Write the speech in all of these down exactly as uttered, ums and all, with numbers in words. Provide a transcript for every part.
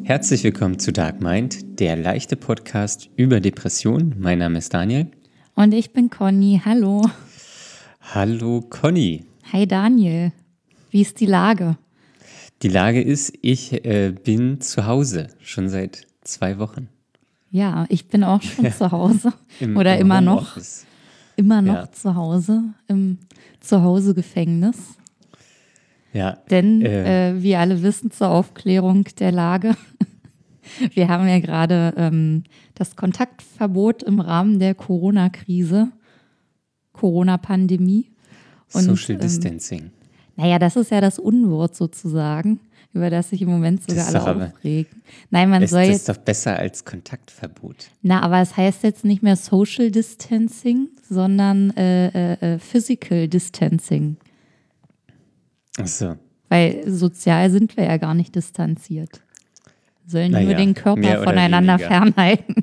Herzlich willkommen zu Dark Mind, der leichte Podcast über Depressionen. Mein Name ist Daniel. Und ich bin Conny. Hallo. Hallo Conny. Hi Daniel. Wie ist die Lage? Die Lage ist, ich äh, bin zu Hause, schon seit zwei Wochen. Ja, ich bin auch schon Ja. zu Hause. Im, Oder im immer noch. Homeoffice. Immer noch Ja. zu Hause, im Zuhause-Gefängnis. Ja. Denn, äh, äh, wie alle wissen, zur Aufklärung der Lage, wir haben ja gerade ähm, das Kontaktverbot im Rahmen der Corona-Krise, Corona-Pandemie. Und, Social ähm, Distancing. Naja, das ist ja das Unwort sozusagen, über das sich im Moment sogar Das ist alle doch aber- aufregen. Nein, man Es soll das jetzt, ist doch besser als Kontaktverbot. na, aber es heißt jetzt nicht mehr Social Distancing, sondern äh, äh, äh, Physical Distancing. Ach so. Weil sozial sind wir ja gar nicht distanziert. Wir sollen Naja, nur den mehr Körper oder voneinander weniger. fernhalten.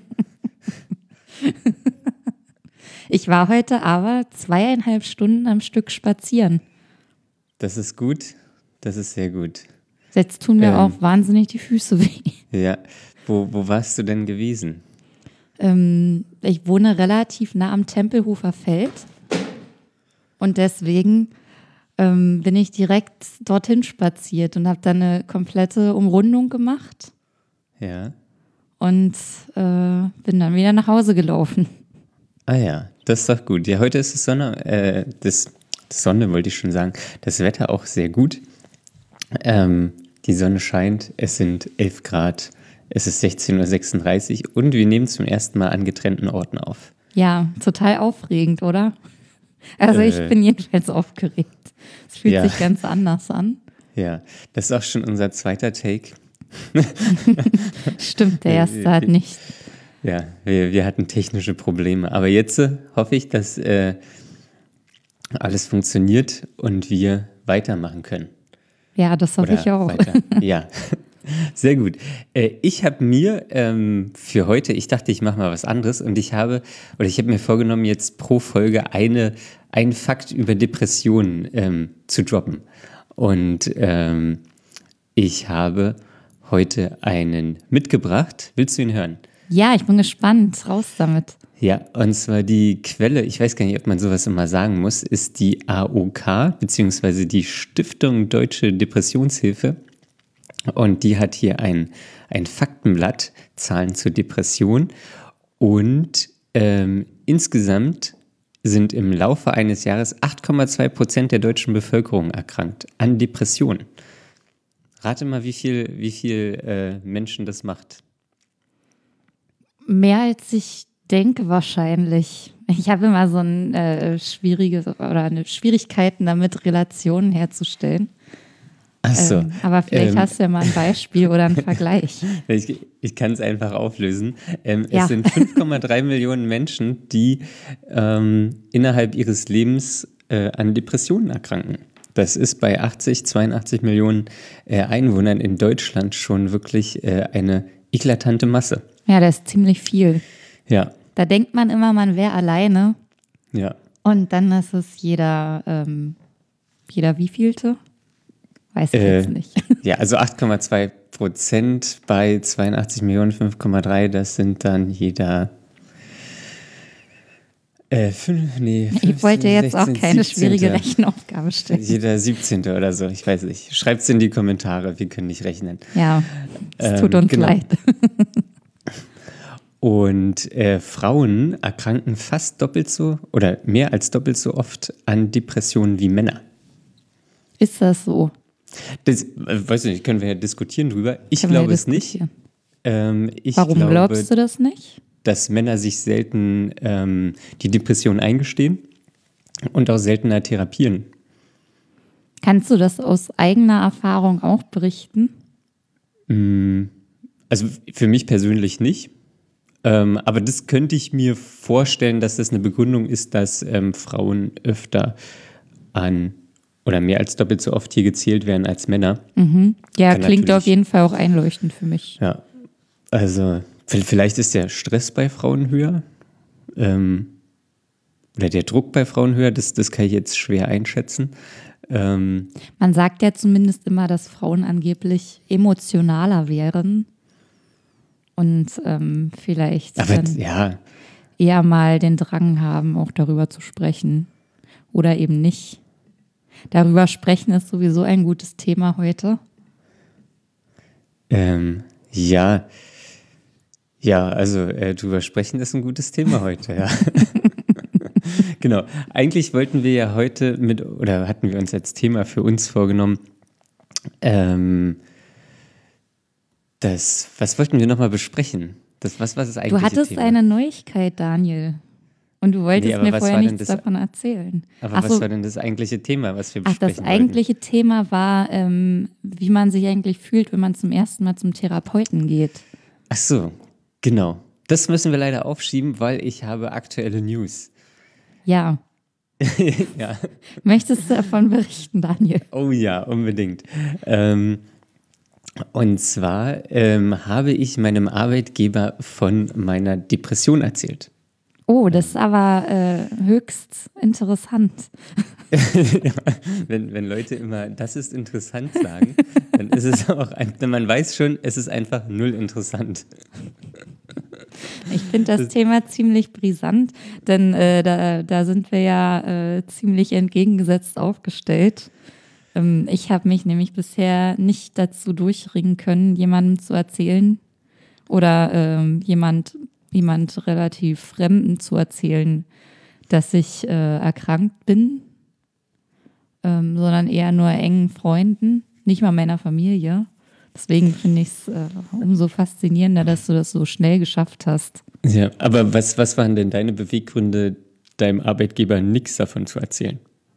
Ich war heute aber zweieinhalb Stunden am Stück spazieren. Das ist gut. Das ist sehr gut. Jetzt tun mir Ähm. auch wahnsinnig die Füße weh. Ja. Wo, wo warst du denn gewesen? Ähm, ich wohne relativ nah am Tempelhofer Feld und deswegen ähm, bin ich direkt dorthin spaziert und habe dann eine komplette Umrundung gemacht Ja. und äh, bin dann wieder nach Hause gelaufen. Ah ja, das ist doch gut. Ja, heute ist es Sonne, äh, das, das Sonne wollte ich schon sagen, das Wetter auch sehr gut. Ähm, die Sonne scheint, es sind elf Grad, es ist sechzehn Uhr sechsunddreißig und wir nehmen zum ersten Mal an getrennten Orten auf. Ja, total aufregend, oder? Also ich Äh. bin jedenfalls aufgeregt. Es fühlt Ja. sich ganz anders an. Ja, das ist auch schon unser zweiter Take. Stimmt, der erste hat nicht. Ja, wir, wir hatten technische Probleme, aber jetzt äh, hoffe ich, dass äh, alles funktioniert und wir weitermachen können. Ja, das hoffe ich auch. Weiter. Ja, sehr gut. Äh, ich habe mir ähm, für heute, ich dachte, ich mache mal was anderes und ich habe, oder ich habe mir vorgenommen, jetzt pro Folge eine, einen Fakt über Depressionen ähm, zu droppen. Und ähm, ich habe heute einen mitgebracht. Willst du ihn hören? Ja, ich bin gespannt. Raus damit. Ja, und zwar die Quelle, ich weiß gar nicht, ob man sowas immer sagen muss, ist die A O K, beziehungsweise die Stiftung Deutsche Depressionshilfe. Und die hat hier ein, ein Faktenblatt, Zahlen zur Depression. Und ähm, insgesamt sind im Laufe eines Jahres acht Komma zwei Prozent der deutschen Bevölkerung erkrankt an Depressionen. Rate mal, wie viel, wie viel äh, Menschen das macht. Mehr als ich denke wahrscheinlich. Ich habe immer so ein äh, schwieriges oder eine Schwierigkeiten damit, Relationen herzustellen. Ach so. Ähm, aber vielleicht ähm, hast du ja mal ein Beispiel oder einen Vergleich. Ich, ich kann es einfach auflösen. Ähm, Ja. Es sind fünf Komma drei Millionen Menschen, die ähm, innerhalb ihres Lebens äh, an Depressionen erkranken. Das ist bei achtzig, zweiundachtzig Millionen äh, Einwohnern in Deutschland schon wirklich äh, eine eklatante Masse. Ja, das ist ziemlich viel. Ja, Da denkt man immer, man wäre alleine ja. und dann ist es jeder, ähm, jeder wievielte? Weiß ich Äh, jetzt nicht. Ja, also acht Komma zwei Prozent bei zweiundachtzig Millionen, fünf Komma drei, das sind dann jeder. Äh, fünf, nee, Ich wollte fünfzehn, jetzt auch sechzehn, keine schwierige siebzehnte. Rechenaufgabe stellen. Jeder siebzehnte oder so, ich weiß nicht. Schreibt's in die Kommentare, wir können nicht rechnen. Ja, es tut Ähm, uns genau. leid. Und äh, Frauen erkranken fast doppelt so oder mehr als doppelt so oft an Depressionen wie Männer. Ist das so? Das, äh, weiß ich nicht, können wir ja diskutieren drüber. Ich Können wir glaube es nicht. diskutieren. Ähm, ich Warum glaube, glaubst du das nicht? dass Männer sich selten ähm, die Depression eingestehen und auch seltener therapieren. Kannst du das aus eigener Erfahrung auch berichten? Also für mich persönlich nicht. Ähm, aber das könnte ich mir vorstellen, dass das eine Begründung ist, dass ähm, Frauen öfter an oder mehr als doppelt so oft hier gezählt werden als Männer. Ja, Kann klingt natürlich- auf jeden Fall auch einleuchtend für mich. Ja, also v- vielleicht ist der Stress bei Frauen höher ähm, oder der Druck bei Frauen höher. Das, das kann ich jetzt schwer einschätzen. Ähm, Man sagt ja zumindest immer, dass Frauen angeblich emotionaler wären und ähm, vielleicht Aber dann ja, eher mal den Drang haben, auch darüber zu sprechen oder eben nicht. Darüber sprechen ist sowieso ein gutes Thema heute. ähm, ja, ja, also äh, drüber sprechen ist ein gutes Thema heute, ja. Genau. Eigentlich wollten wir ja heute mit, oder hatten wir uns als Thema für uns vorgenommen, ähm, das, was wollten wir nochmal besprechen? Das, was war das eigentliche Du hattest Thema? eine Neuigkeit, Daniel. Und du wolltest Nee, aber mir was vorher war denn nichts das- davon erzählen. Aber Ach was so, war denn das eigentliche Thema, was wir ach, besprechen das wollten? eigentliche Thema war, ähm, wie man sich eigentlich fühlt, wenn man zum ersten Mal zum Therapeuten geht. Ach so, genau. Das müssen wir leider aufschieben, weil ich habe aktuelle News. Ja, Ja. möchtest du davon berichten, Daniel? Oh ja, unbedingt. Ähm, und zwar ähm, habe ich meinem Arbeitgeber von meiner Depression erzählt. Oh, das ist aber äh, höchst interessant. Ja, wenn, wenn Leute immer, das ist interessant sagen, dann ist es auch, ein, man weiß schon, es ist einfach null interessant. Ich finde das Thema ziemlich brisant, denn äh, da, da sind wir ja äh, ziemlich entgegengesetzt aufgestellt. Ähm, ich habe mich nämlich bisher nicht dazu durchringen können, jemandem zu erzählen oder ähm, jemand, jemand relativ Fremden zu erzählen, dass ich äh, erkrankt bin, ähm, sondern eher nur engen Freunden, nicht mal meiner Familie. Deswegen finde ich es äh, umso faszinierender, dass du das so schnell geschafft hast. Ja, aber was, was waren denn deine Beweggründe, deinem Arbeitgeber nichts davon zu erzählen?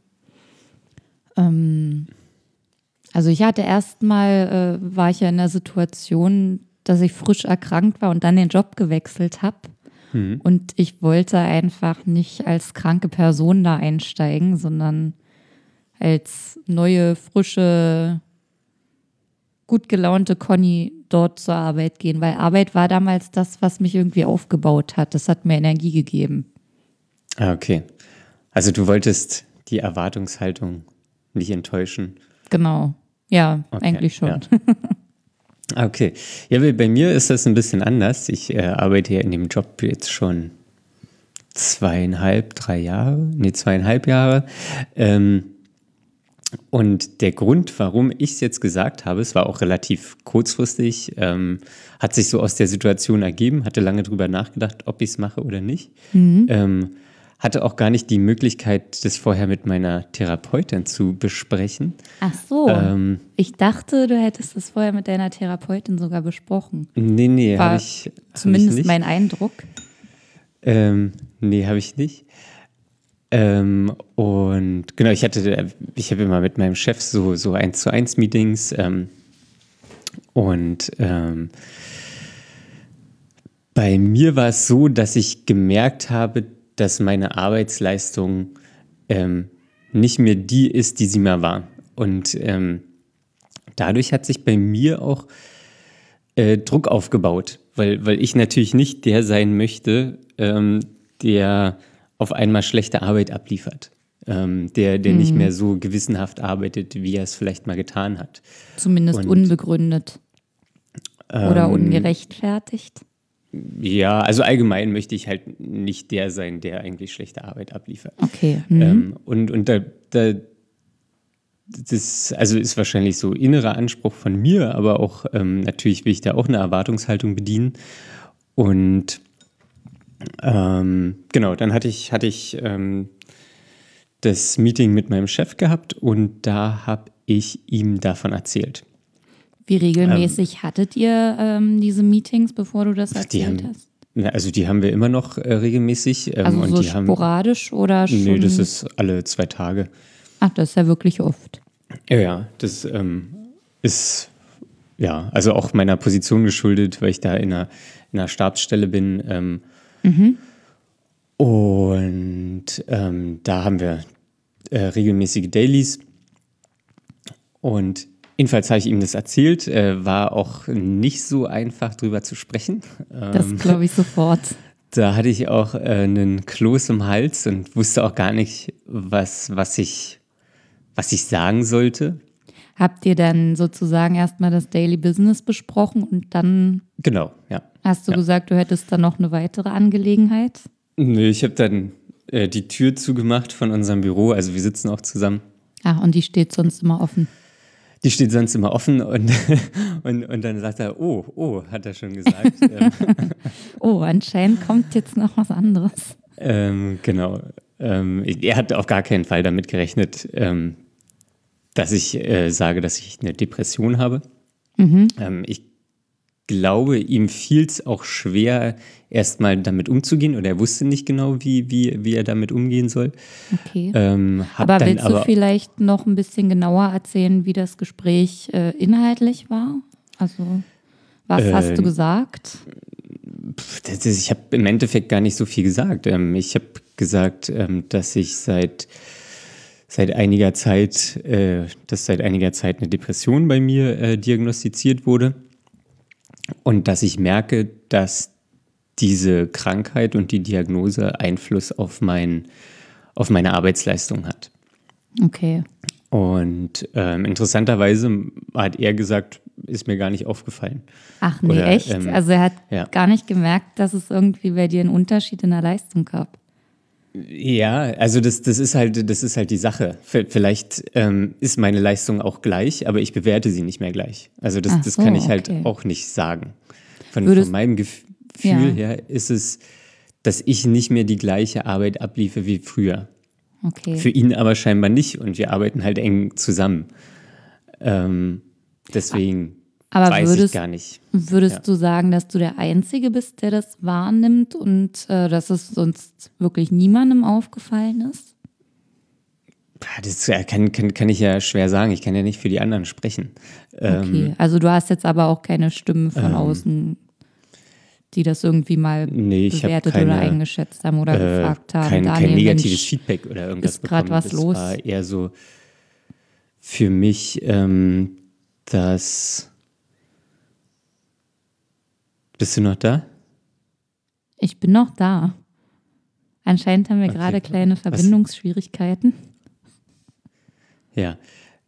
Ähm, also ich hatte erstmal, äh, war ich ja in der Situation, dass ich frisch erkrankt war und dann den Job gewechselt habe. Mhm. Und ich wollte einfach nicht als kranke Person da einsteigen, sondern als neue, frische, gut gelaunte Conny dort zur Arbeit gehen, weil Arbeit war damals das, was mich irgendwie aufgebaut hat. Das hat mir Energie gegeben. Ah, okay. Also du wolltest die Erwartungshaltung nicht enttäuschen. Genau. Ja, Okay, eigentlich schon. ja. Ah, okay. Ja, weil bei mir ist das ein bisschen anders. Ich äh, arbeite ja in dem Job jetzt schon zweieinhalb, drei Jahre, nee, zweieinhalb Jahre. Ähm, und der Grund, warum ich es jetzt gesagt habe, es war auch relativ kurzfristig, ähm, hat sich so aus der Situation ergeben, hatte lange drüber nachgedacht, ob ich es mache oder nicht. Ähm, hatte auch gar nicht die Möglichkeit, das vorher mit meiner Therapeutin zu besprechen. Ach so. Ähm, Ich dachte, du hättest es vorher mit deiner Therapeutin sogar besprochen. nee, nee, War habe ich, hab Zumindest ich nicht. mein Eindruck. Ähm, nee, habe ich nicht. Ähm, und genau, ich hatte, ich habe immer mit meinem Chef so, so eins zu eins Meetings ähm, und ähm, bei mir war es so, dass ich gemerkt habe, dass meine Arbeitsleistung ähm, nicht mehr die ist, die sie mal war. Und ähm, dadurch hat sich bei mir auch äh, Druck aufgebaut, weil, weil ich natürlich nicht der sein möchte, ähm, der auf einmal schlechte Arbeit abliefert. Ähm, der, der nicht mehr so gewissenhaft arbeitet, wie er es vielleicht mal getan hat. Zumindest Und, unbegründet. Oder ähm, ungerechtfertigt. Ja, also allgemein möchte ich halt nicht der sein, der eigentlich schlechte Arbeit abliefert. Okay. Mhm. Ähm, und und da, da, das also ist wahrscheinlich so innerer Anspruch von mir, aber auch ähm, natürlich will ich da auch eine Erwartungshaltung bedienen. Und ähm, genau, dann hatte ich, hatte ich ähm, das Meeting mit meinem Chef gehabt und da habe ich ihm davon erzählt. Wie regelmäßig hattet ihr ähm, diese Meetings, bevor du das Die erzählt haben, hast? na, also die haben wir immer noch äh, regelmäßig. Ähm, Also und so die haben, sporadisch oder schon? nee, das ist alle zwei Tage. Ach, das ist ja wirklich oft. Ja, ja, das ähm, ist ja also auch meiner Position geschuldet, weil ich da in einer, in einer Stabsstelle bin. Ähm, Mhm. Und ähm, da haben wir äh, regelmäßige Dailies. Und jedenfalls habe ich ihm das erzählt. Äh, war auch nicht so einfach drüber zu sprechen. Das Ähm, glaube ich sofort. da hatte ich auch äh, einen Kloß im Hals und wusste auch gar nicht, was, was, ich, was ich sagen sollte. Habt ihr dann sozusagen erstmal das Daily Business besprochen und dann Genau, ja. Hast du ja. gesagt, du hättest dann noch eine weitere Angelegenheit? Nö, ich habe dann äh, die Tür zugemacht von unserem Büro, also wir sitzen auch zusammen. Ah, und die steht sonst immer offen. Die steht sonst immer offen und, und, und dann sagt er, oh, oh, hat er schon gesagt. ähm, Oh, anscheinend kommt jetzt noch was anderes. ähm, genau. Ähm, er hat auf gar keinen Fall damit gerechnet, ähm, dass ich äh, sage, dass ich eine Depression habe. Mhm. Ähm, ich glaube, ihm fiel es auch schwer, erstmal damit umzugehen, oder er wusste nicht genau, wie, wie, wie er damit umgehen soll. Okay. Ähm, hab aber dann willst aber, du vielleicht noch ein bisschen genauer erzählen, wie das Gespräch äh, inhaltlich war? Also, was Äh, hast du gesagt? Das ist, ich habe im Endeffekt gar nicht so viel gesagt. Ähm, ich habe gesagt, ähm, dass ich seit, seit einiger Zeit, äh, dass seit einiger Zeit eine Depression bei mir äh, diagnostiziert wurde und dass ich merke, dass diese Krankheit und die Diagnose Einfluss auf, mein, auf meine Arbeitsleistung hat. Okay. Und ähm, interessanterweise hat er gesagt, ist mir gar nicht aufgefallen. Ach nee, Oder, echt? ähm, also er hat ja. gar nicht gemerkt, dass es irgendwie bei dir einen Unterschied in der Leistung gab. Ja, also das, das ist halt, das ist halt die Sache. V- Vielleicht ähm, ist meine Leistung auch gleich, aber ich bewerte sie nicht mehr gleich. Also das, Ach das so, kann ich halt okay. auch nicht sagen. Von, Würdest- von meinem Gefühl Ja. her ist es, dass ich nicht mehr die gleiche Arbeit abliefe wie früher. Okay. Für ihn aber scheinbar nicht und wir arbeiten halt eng zusammen. Ähm, deswegen Aber weiß würdest- ich gar nicht. Würdest Ja. du sagen, dass du der Einzige bist, der das wahrnimmt und äh, dass es sonst wirklich niemandem aufgefallen ist? Das kann, kann, kann ich ja schwer sagen. Ich kann ja nicht für die anderen sprechen. Ähm, Okay, also du hast jetzt aber auch keine Stimmen von außen, die das irgendwie mal nee, ich hab bewertet keine, oder eingeschätzt haben oder äh, gefragt haben. kein, Daniel, kein negatives Mensch, Feedback oder irgendwas ist grad bekommen. was das los? war eher so für mich, ähm, dass... Bist du noch da? Ich bin noch da. Anscheinend haben wir Okay. gerade kleine Was? Verbindungsschwierigkeiten. Ja.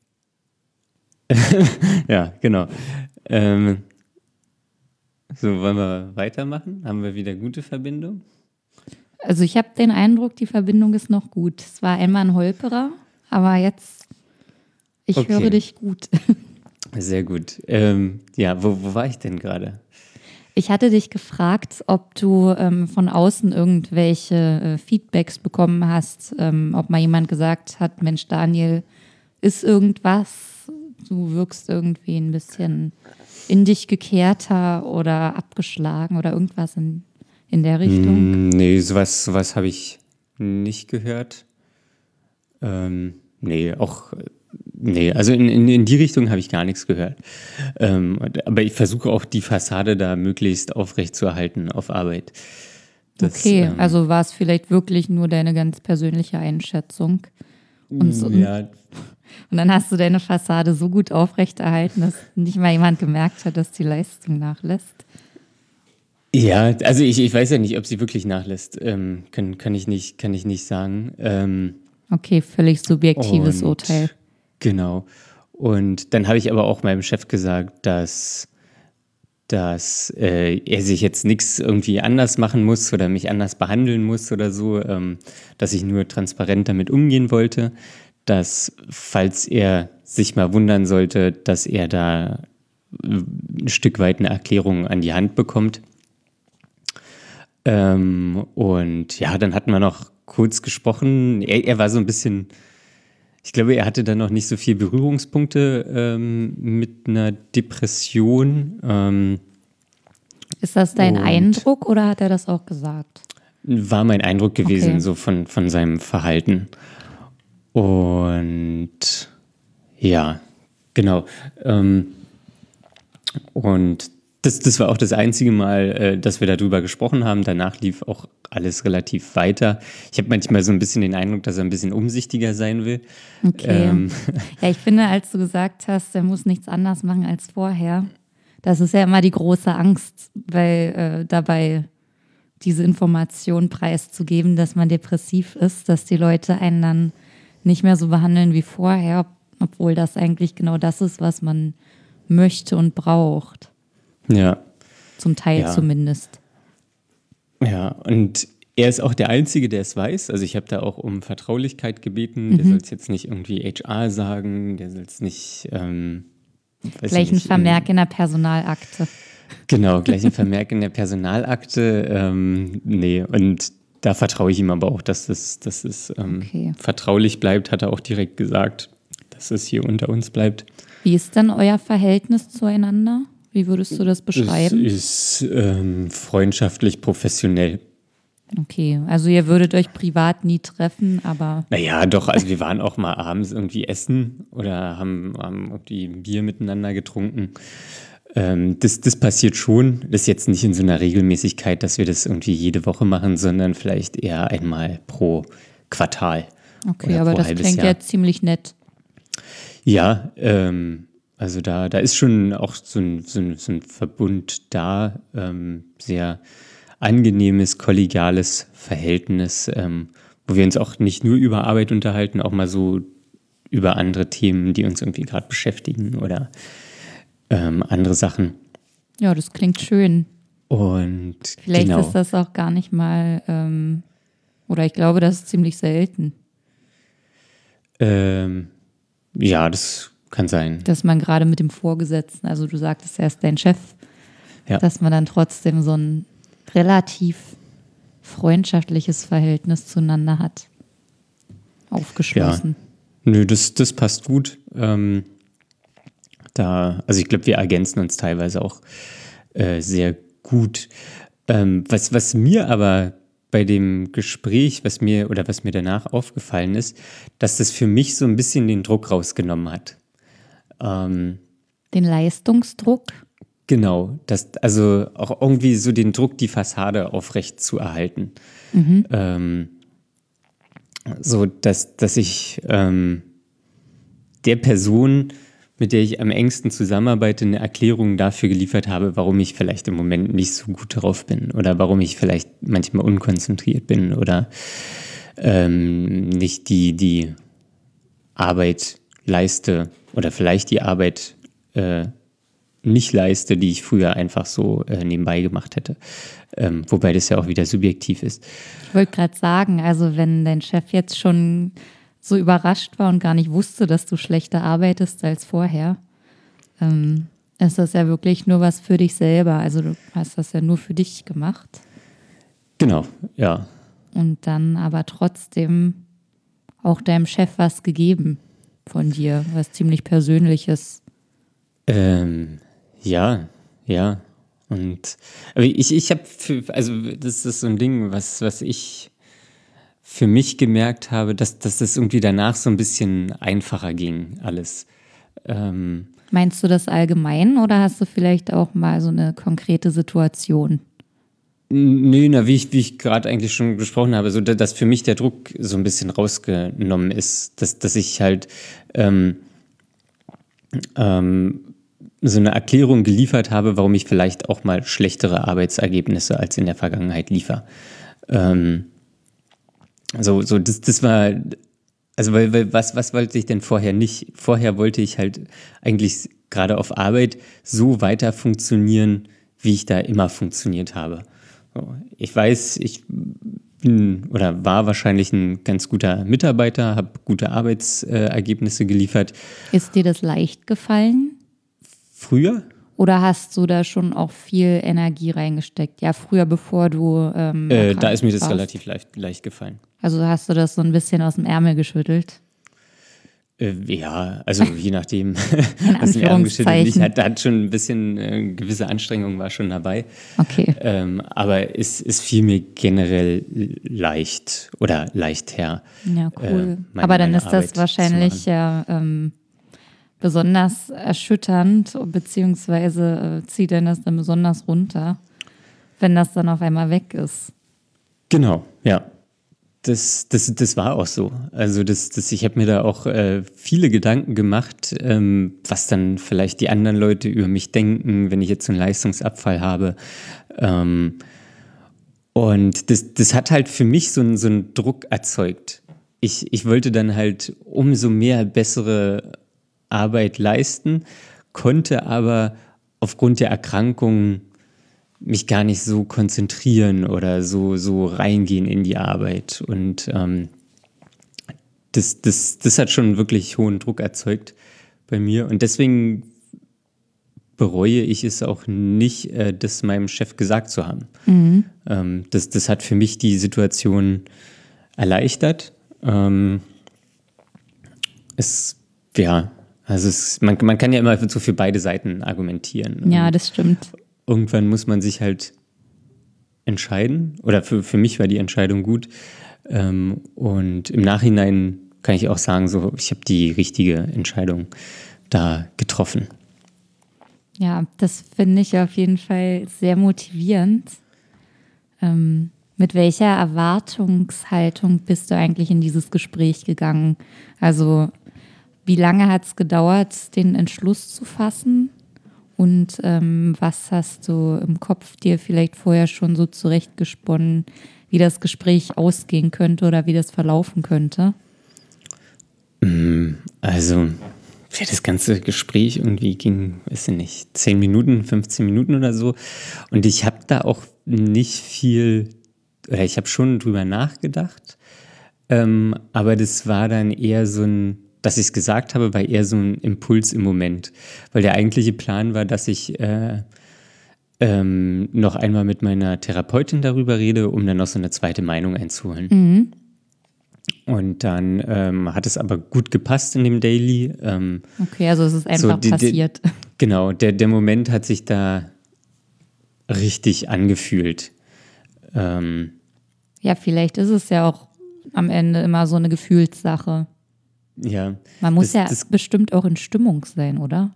Ja, genau. Ähm, so, wollen wir weitermachen? Haben wir wieder gute Verbindung? Also ich habe den Eindruck, die Verbindung ist noch gut. Es war einmal ein Holperer, aber jetzt, ich Okay. höre dich gut. Sehr gut. Ähm, ja, wo, wo war ich denn gerade? Ich hatte dich gefragt, ob du ähm, von außen irgendwelche äh, Feedbacks bekommen hast, ähm, ob mal jemand gesagt hat, Mensch, Daniel, ist irgendwas, du wirkst irgendwie ein bisschen in dich gekehrter oder abgeschlagen oder irgendwas in, in der Richtung. Mm, nee, sowas, sowas habe ich nicht gehört. Ähm, nee, auch, nee, also in, in, in die Richtung habe ich gar nichts gehört. Ähm, aber ich versuche auch die Fassade da möglichst aufrecht zu erhalten auf Arbeit. Das, Okay, ähm, also war es vielleicht wirklich nur deine ganz persönliche Einschätzung. Und, so, ja, und dann hast du deine Fassade so gut aufrechterhalten, dass nicht mal jemand gemerkt hat, dass die Leistung nachlässt. ja, also ich, ich weiß ja nicht, ob sie wirklich nachlässt. Ähm, kann, kann, ich nicht, kann ich nicht sagen. Ähm, Okay, völlig subjektives Und- Urteil. Genau. Und dann habe ich aber auch meinem Chef gesagt, dass, dass äh, er sich jetzt nichts irgendwie anders machen muss oder mich anders behandeln muss oder so, ähm, dass ich nur transparent damit umgehen wollte, dass falls er sich mal wundern sollte, dass er da äh, ein Stück weit eine Erklärung an die Hand bekommt. Ähm, und ja, dann hatten wir noch kurz gesprochen. Er, er war so ein bisschen, ich glaube, er hatte da noch nicht so viel Berührungspunkte ähm, mit einer Depression. Ähm, Ist das dein und- Eindruck oder hat er das auch gesagt? war mein Eindruck gewesen, Okay. so von, von seinem Verhalten. Und ja, genau. Ähm, und das, das war auch das einzige Mal, äh, dass wir darüber gesprochen haben. Danach lief auch alles relativ weiter. Ich habe manchmal so ein bisschen den Eindruck, dass er ein bisschen umsichtiger sein will. Okay. Ähm, Ja, ich finde, als du gesagt hast, er muss nichts anders machen als vorher, das ist ja immer die große Angst, weil äh, dabei diese Information preiszugeben, dass man depressiv ist, dass die Leute einen dann nicht mehr so behandeln wie vorher, obwohl das eigentlich genau das ist, was man möchte und braucht. Ja, Zum Teil Ja. zumindest. Ja, und er ist auch der Einzige, der es weiß. Also ich habe da auch um Vertraulichkeit gebeten. Der Mhm. soll es jetzt nicht irgendwie H R sagen, der soll es nicht, ähm, weiß Gleich ich ein nicht, Vermerk in der Personalakte. Genau, gleich ein Vermerk in der Personalakte. Ähm, nee, und da vertraue ich ihm aber auch, dass es, dass es ähm, Okay. vertraulich bleibt, hat er auch direkt gesagt, dass es hier unter uns bleibt. Wie ist denn euer Verhältnis zueinander? Wie würdest du das beschreiben? Es ist ähm, freundschaftlich professionell. Okay, also ihr würdet euch privat nie treffen, aber Naja, doch, also wir waren auch mal abends irgendwie essen oder haben, haben irgendwie ein Bier miteinander getrunken. Ähm, das, das passiert schon. Das ist jetzt nicht in so einer Regelmäßigkeit, dass wir das irgendwie jede Woche machen, sondern vielleicht eher einmal pro Quartal. okay, oder aber pro das halbes klingt Jahr. ja ziemlich nett. Ja, ähm, also da, da ist schon auch so ein, so ein, so ein Verbund da, ähm, sehr angenehmes, kollegiales Verhältnis, ähm, wo wir uns auch nicht nur über Arbeit unterhalten, auch mal so über andere Themen, die uns irgendwie gerade beschäftigen oder ähm, andere Sachen. Ja, das klingt schön. Und Vielleicht genau, ist das auch gar nicht mal, ähm, oder ich glaube, das ist ziemlich selten, ähm, ja, das kann sein. dass man gerade mit dem Vorgesetzten, also du sagtest, er ist dein Chef, Ja. dass man dann trotzdem so ein relativ freundschaftliches Verhältnis zueinander hat. Aufgeschlossen. Nö, das, das passt gut. Ähm, da, also ich glaube, wir ergänzen uns teilweise auch äh, sehr gut. Ähm, was, was mir aber bei dem Gespräch, was mir oder was mir danach aufgefallen ist, dass das für mich so ein bisschen den Druck rausgenommen hat. Ähm, Den Leistungsdruck. genau, das, also auch irgendwie so den Druck, die Fassade aufrecht zu erhalten. Ähm, so, dass, dass ich ähm, der Person, mit der ich am engsten zusammenarbeite, eine Erklärung dafür geliefert habe, warum ich vielleicht im Moment nicht so gut drauf bin oder warum ich vielleicht manchmal unkonzentriert bin oder ähm, nicht die, die Arbeit leiste oder vielleicht die Arbeit äh, nicht leiste, die ich früher einfach so äh, nebenbei gemacht hätte. Ähm, wobei das ja auch wieder subjektiv ist. Ich wollte gerade sagen, also wenn dein Chef jetzt schon so überrascht war und gar nicht wusste, dass du schlechter arbeitest als vorher, ähm, ist das ja wirklich nur was für dich selber. Also du hast das ja nur für dich gemacht Genau, ja. und dann aber trotzdem auch deinem Chef was gegeben von dir, was ziemlich Persönliches. Ähm, ja, ja. Und aber ich, ich habe, also das ist so ein Ding, was, was ich für mich gemerkt habe, dass, dass das irgendwie danach so ein bisschen einfacher ging, alles. Ähm, Meinst du das allgemein oder hast du vielleicht auch mal so eine konkrete Situation? Nö, na, wie ich, wie ich gerade eigentlich schon gesprochen habe, so da- dass für mich der Druck so ein bisschen rausgenommen ist, dass, dass ich halt ähm, ähm, so eine Erklärung geliefert habe, warum ich vielleicht auch mal schlechtere Arbeitsergebnisse als in der Vergangenheit liefere. Ähm, so, so das, das war, also weil, weil was, was wollte ich denn vorher nicht? Vorher wollte ich halt eigentlich gerade auf Arbeit so weiter funktionieren, wie ich da immer funktioniert habe. So, ich weiß, ich bin oder war wahrscheinlich ein ganz guter Mitarbeiter, habe gute Arbeitsergebnisse geliefert. Ist dir das leicht gefallen? Früher? Oder hast du da schon auch viel Energie reingesteckt? Ja, früher, bevor du ähm, Äh, da erkrankt ist mir das warst. relativ leicht, leicht gefallen. Also hast du das so ein bisschen aus dem Ärmel geschüttelt? Äh, ja, also je nachdem, In was in Ärmel geschüttelt nicht Anführungszeichen. hat, da hat schon ein bisschen äh, gewisse Anstrengung war schon dabei. Okay. Ähm, aber es, es fiel mir generell leicht oder leichter. Ja, äh, cool. meine- Aber dann meine ist Arbeit das zu wahrscheinlich machen. ja ähm, besonders erschütternd, beziehungsweise äh, zieht dann das dann besonders runter, wenn das dann auf einmal weg ist. Genau, ja. Das, das, das war auch so. Also das, das, ich habe mir da auch äh, viele Gedanken gemacht, ähm, was dann vielleicht die anderen Leute über mich denken, wenn ich jetzt so einen Leistungsabfall habe. Ähm, und das, das hat halt für mich so einen, so einen Druck erzeugt. Ich, ich wollte dann halt umso mehr bessere Arbeit leisten, konnte aber aufgrund der Erkrankung mich gar nicht so konzentrieren oder so, so reingehen in die Arbeit. Und ähm, das, das, das hat schon wirklich hohen Druck erzeugt bei mir. Und deswegen bereue ich es auch nicht, äh, das meinem Chef gesagt zu haben. Mhm. Ähm, das, das hat für mich die Situation erleichtert. Ähm, es, ja, also es, man, man kann ja immer so für beide Seiten argumentieren. Ja, das stimmt. Irgendwann muss man sich halt entscheiden. Oder für, für mich war die Entscheidung gut. Ähm, und im Nachhinein kann ich auch sagen, so, ich habe die richtige Entscheidung da getroffen. Ja, das finde ich auf jeden Fall sehr motivierend. Ähm, mit welcher Erwartungshaltung bist du eigentlich in dieses Gespräch gegangen? Also wie lange hat es gedauert, den Entschluss zu fassen? Und ähm, was hast du im Kopf dir vielleicht vorher schon so zurechtgesponnen, wie das Gespräch ausgehen könnte oder wie das verlaufen könnte? Also ja, das ganze Gespräch irgendwie ging, weiß ich nicht, zehn Minuten, fünfzehn Minuten oder so. Und ich habe da auch nicht viel, oder ich habe schon drüber nachgedacht. Ähm, aber das war dann eher so ein, dass ich es gesagt habe, war eher so ein Impuls im Moment. Weil der eigentliche Plan war, dass ich äh, ähm, noch einmal mit meiner Therapeutin darüber rede, um dann noch so eine zweite Meinung einzuholen. Mhm. Und dann ähm, hat es aber gut gepasst in dem Daily. Ähm, okay, also es ist einfach so die, passiert. Die, genau, der, der Moment hat sich da richtig angefühlt. Ähm, ja, vielleicht ist es ja auch am Ende immer so eine Gefühlssache. ja. Man muss das, ja das, bestimmt auch in Stimmung sein, oder?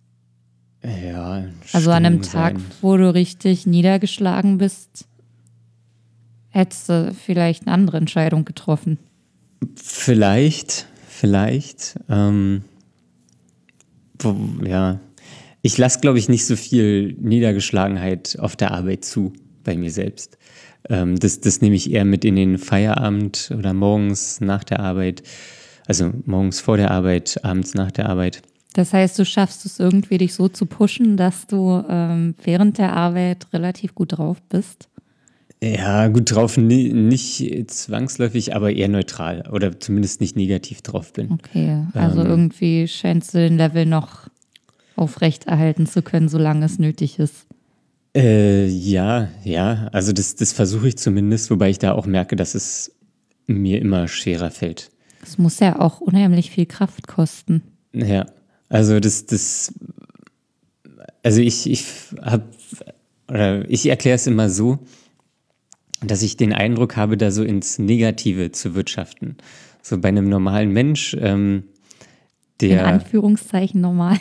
Ja, also an einem Stimmung Tag, sein. wo du richtig niedergeschlagen bist, hättest du vielleicht eine andere Entscheidung getroffen. Vielleicht, vielleicht. Ähm, wo, ja, ich lasse, glaube ich, nicht so viel Niedergeschlagenheit auf der Arbeit zu bei mir selbst. Ähm, das, das nehme ich eher mit in den Feierabend oder morgens nach der Arbeit. Also morgens vor der Arbeit, abends nach der Arbeit. Das heißt, du schaffst es irgendwie, dich so zu pushen, dass du ähm, während der Arbeit relativ gut drauf bist? Ja, gut drauf, ni- nicht zwangsläufig, aber eher neutral oder zumindest nicht negativ drauf bin. Okay, also Ähm, irgendwie scheinst du den Level noch aufrechterhalten zu können, solange es nötig ist. Äh, ja, ja, also das, das versuche ich zumindest, wobei ich da auch merke, dass es mir immer schwerer fällt. Es muss ja auch unheimlich viel Kraft kosten. Ja, also das, das, also ich, ich habe, oder ich erkläre es immer so, dass ich den Eindruck habe, da so ins Negative zu wirtschaften. So bei einem normalen Mensch, ähm, der... In Anführungszeichen normal.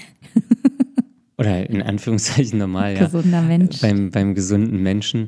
Oder in Anführungszeichen normal, ja. Gesunder Mensch. Beim, beim gesunden Menschen,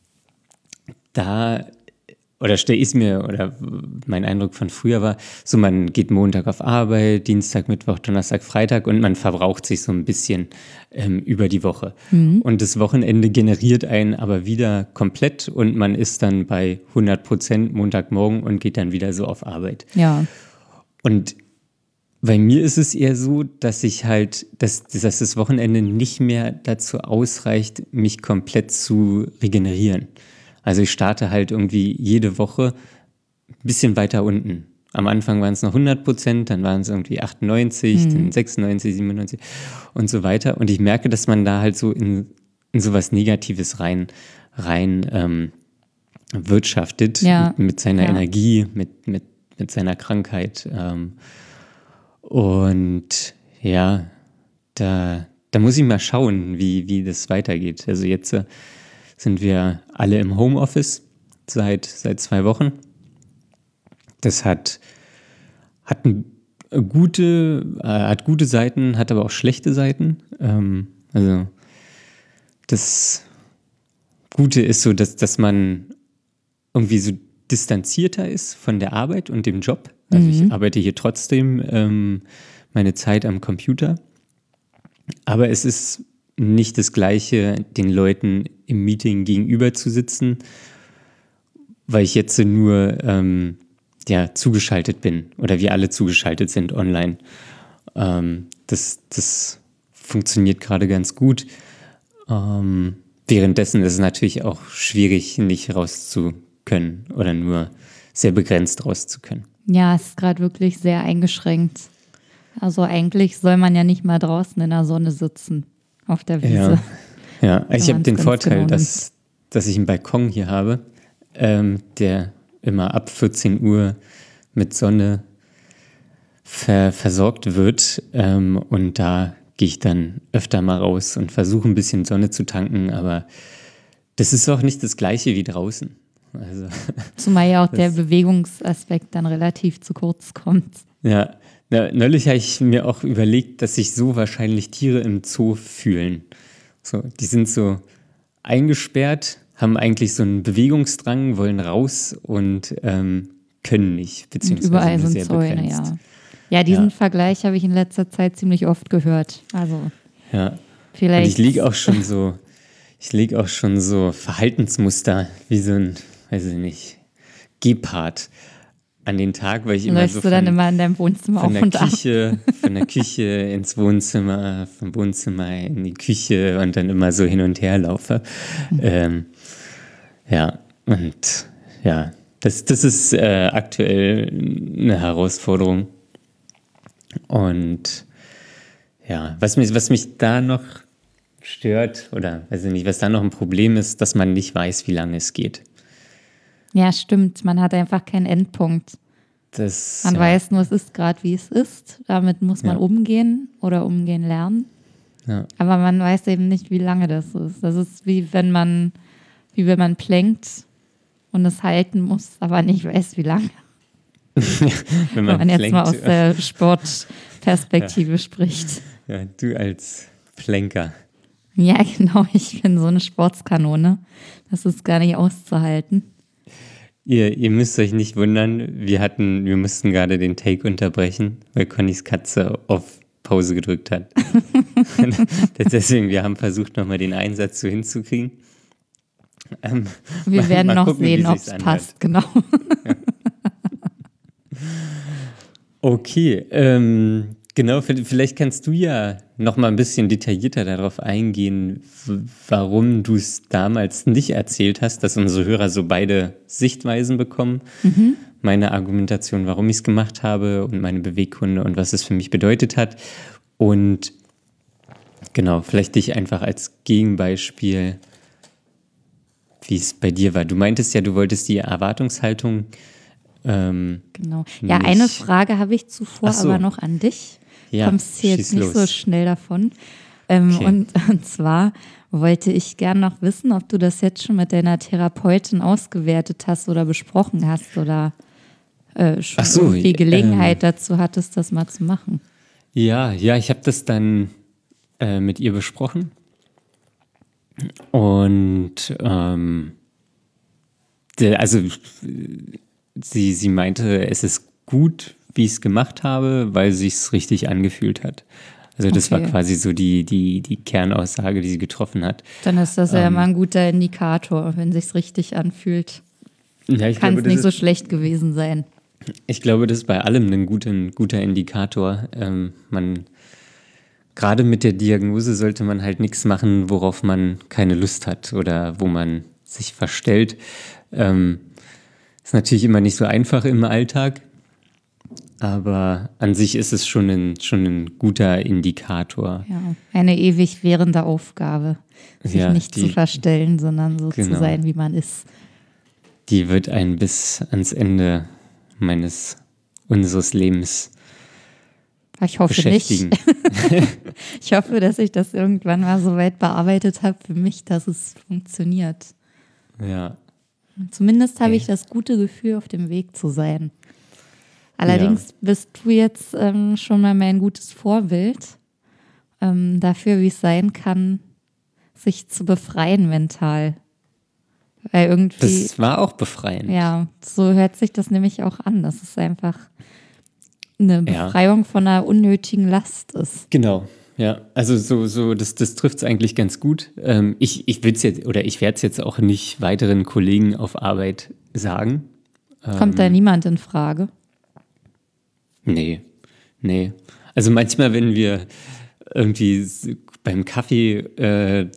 da, oder stelle ich es mir, oder mein Eindruck von früher war, so man geht Montag auf Arbeit, Dienstag, Mittwoch, Donnerstag, Freitag und man verbraucht sich so ein bisschen ähm, über die Woche. Mhm. Und das Wochenende generiert einen aber wieder komplett und man ist dann bei hundert Prozent Montagmorgen und geht dann wieder so auf Arbeit. Ja. Und bei mir ist es eher so, dass ich halt, dass, dass das Wochenende nicht mehr dazu ausreicht, mich komplett zu regenerieren. Also ich starte halt irgendwie jede Woche ein bisschen weiter unten. Am Anfang waren es noch hundert Prozent, dann waren es irgendwie achtundneunzig, mhm. dann sechsundneunzig, siebenundneunzig und so weiter. Und ich merke, dass man da halt so in, in so was Negatives rein, rein ähm, wirtschaftet, ja. mit, mit seiner ja. Energie, mit, mit, mit seiner Krankheit. Ähm, Und ja, da, da muss ich mal schauen, wie, wie das weitergeht. Also jetzt äh, sind wir alle im Homeoffice seit, seit zwei Wochen. Das hat, hat ein, gute, äh, hat gute Seiten, hat aber auch schlechte Seiten. Ähm, also das Gute ist so, dass, dass man irgendwie so distanzierter ist von der Arbeit und dem Job. Also ich arbeite hier trotzdem ähm, meine Zeit am Computer. Aber es ist nicht das Gleiche, den Leuten im Meeting gegenüber zu sitzen, weil ich jetzt nur ähm, ja, zugeschaltet bin oder wir alle zugeschaltet sind online. Ähm, das, das funktioniert gerade ganz gut. Ähm, währenddessen ist es natürlich auch schwierig, nicht raus zu können oder nur sehr begrenzt raus zu können. Ja, es ist gerade wirklich sehr eingeschränkt. Also eigentlich soll man ja nicht mal draußen in der Sonne sitzen, auf der Wiese. Ja, ja. Ich habe den Vorteil, genau dass, dass ich einen Balkon hier habe, ähm, der immer ab vierzehn Uhr mit Sonne ver- versorgt wird. Ähm, und da gehe ich dann öfter mal raus und versuche ein bisschen Sonne zu tanken, aber das ist auch nicht das Gleiche wie draußen. Also, Zumal ja auch der Bewegungsaspekt dann relativ zu kurz kommt. ja, na, neulich habe ich mir auch überlegt, dass sich so wahrscheinlich Tiere im Zoo fühlen. So, die sind so eingesperrt, haben eigentlich so einen Bewegungsdrang, wollen raus und ähm, können nicht, Und beziehungsweise überall nur sind sehr Zäune, begrenzt. ja. Ja, diesen Ja. Vergleich habe ich in letzter Zeit ziemlich oft gehört. Also Ja. Und vielleicht. ich lege auch schon so, ich lege auch schon so Verhaltensmuster wie so ein, weiß ich nicht, Gepard an den Tag, weil ich immer läufst so du dann von, immer in deinem Wohnzimmer von auf der und ab. Küche, von der Küche ins Wohnzimmer, vom Wohnzimmer in die Küche und dann immer so hin und her laufe. Mhm. Ähm, ja, und ja, das, das ist äh, aktuell eine Herausforderung. Und ja, was mich, was mich da noch stört, oder weiß ich nicht, was da noch ein Problem ist, dass man nicht weiß, wie lange es geht. Ja, stimmt. Man hat einfach keinen Endpunkt. Das, Man ja, weiß nur, es ist gerade, wie es ist. Damit muss man Ja. umgehen oder umgehen lernen. ja. Aber man weiß eben nicht, wie lange das ist. Das ist wie wenn man, wie wenn man plankt und es halten muss, aber nicht weiß, wie lange. Wenn Wenn man, man jetzt plankt, mal aus der Sportperspektive spricht. ja, du als Plenker. Ja, genau. Ich bin so eine Sportskanone. Das ist gar nicht auszuhalten. Ihr, ihr müsst euch nicht wundern, wir hatten, wir mussten gerade den Take unterbrechen, weil Connys Katze auf Pause gedrückt hat. Deswegen, wir haben versucht, nochmal den Einsatz so hinzukriegen. Ähm, Wir mal- werden mal noch gucken, wie sehen, ob sich's es anhört. passt. Genau. Okay, ähm, genau, v- vielleicht kannst du ja noch mal ein bisschen detaillierter darauf eingehen, w- warum du es damals nicht erzählt hast, dass unsere Hörer so beide Sichtweisen bekommen. Meine Argumentation, warum ich es gemacht habe und meine Beweggründe und was es für mich bedeutet hat. Und genau, vielleicht dich einfach als Gegenbeispiel, wie es bei dir war. Du meintest ja, du wolltest die Erwartungshaltung ähm, Genau. Ja, Nicht- eine Frage habe ich zuvor Ach so. aber noch an dich. Ja, Kommst hier jetzt schieß nicht los. so schnell davon. Ähm, Okay. und, und zwar wollte ich gern noch wissen, ob du das jetzt schon mit deiner Therapeutin ausgewertet hast oder besprochen hast oder äh, schon Ach so, irgendwie Gelegenheit ähm, dazu hattest, das mal zu machen. Ja, ja, ich habe das dann äh, mit ihr besprochen. Und ähm, der, also äh, sie, sie meinte, es ist gut, wie ich es gemacht habe, weil es sich richtig angefühlt hat. Also das Okay. war quasi so die, die, die Kernaussage, die sie getroffen hat. Dann ist das Ähm. ja mal ein guter Indikator, wenn sich's richtig anfühlt. Ja, ich Kann glaube, es das nicht so ist, schlecht gewesen sein. ich glaube, das ist bei allem ein guter, ein guter Indikator. Ähm, man Gerade mit der Diagnose sollte man halt nichts machen, worauf man keine Lust hat oder wo man sich verstellt. Ähm, ist natürlich immer nicht so einfach im Alltag, aber an sich ist es schon ein, schon ein guter Indikator. Ja, eine ewig währende Aufgabe, sich Ja, nicht zu die- verstellen, sondern so zu Genau. sein, wie man ist. Die wird einen bis ans Ende meines, unseres Lebens Ich hoffe beschäftigen. nicht. Ich hoffe, dass ich das irgendwann mal so weit bearbeitet habe für mich, dass es funktioniert. Ja, Zumindest habe Okay. ich das gute Gefühl, auf dem Weg zu sein. Allerdings bist du jetzt ähm, schon mal mein gutes Vorbild ähm, dafür, wie es sein kann, sich zu befreien mental. Weil irgendwie, das war auch befreiend. ja, so hört sich das nämlich auch an, dass es einfach eine Ja. Befreiung von einer unnötigen Last ist. Genau, ja. Also so, so das, das trifft es eigentlich ganz gut. Ähm, ich ich will es jetzt, oder ich werde es jetzt auch nicht weiteren Kollegen auf Arbeit sagen. Kommt da niemand in Frage? Nee, nee. Also manchmal, wenn wir irgendwie s- beim Kaffee äh,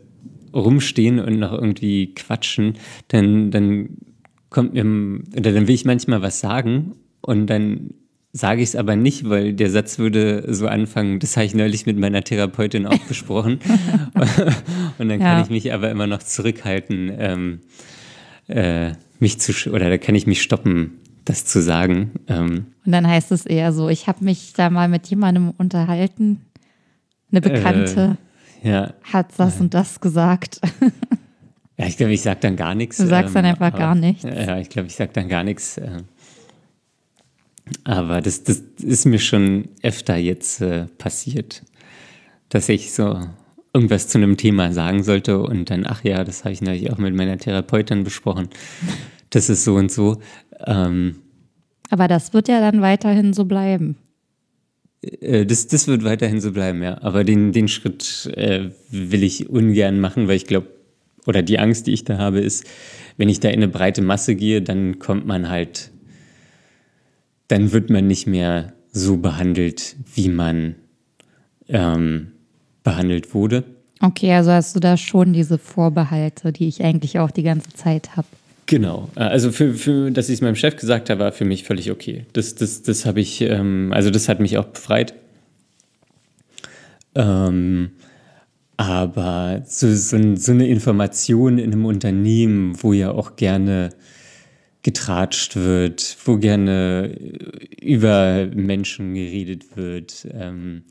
rumstehen und noch irgendwie quatschen, dann, dann kommt mir, oder dann will ich manchmal was sagen und dann sage ich es aber nicht, weil der Satz würde so anfangen, das habe ich neulich mit meiner Therapeutin auch besprochen. Und dann kann Ja. ich mich aber immer noch zurückhalten, ähm, äh, mich zu, oder da kann ich mich stoppen, das zu sagen. Ähm, Und dann heißt es eher so, ich habe mich da mal mit jemandem unterhalten, eine Bekannte äh, ja. hat das und das gesagt. Ja, ich glaube, ich sage dann gar nichts. Du sagst dann einfach aber, gar nichts. Ja, ich glaube, ich sage dann gar nichts. Äh, aber das, das ist mir schon öfter jetzt äh, passiert, dass ich so irgendwas zu einem Thema sagen sollte und dann, ach ja, das habe ich neulich auch mit meiner Therapeutin besprochen. Das ist so und so. Ähm, Aber das wird ja dann weiterhin so bleiben. äh, das, das wird weiterhin so bleiben, ja. Aber den, den Schritt äh, will ich ungern machen, weil ich glaube, oder die Angst, die ich da habe, ist, wenn ich da in eine breite Masse gehe, dann kommt man halt, dann wird man nicht mehr so behandelt, wie man ähm, behandelt wurde. Okay, also hast du da schon diese Vorbehalte, die ich eigentlich auch die ganze Zeit habe. Genau, also für, für dass ich es meinem Chef gesagt habe, war für mich völlig okay. Das, das, das habe ich, ähm, also das hat mich auch befreit. Ähm, aber so, so, so eine Information in einem Unternehmen, wo ja auch gerne getratscht wird, wo gerne über Menschen geredet wird, ähm,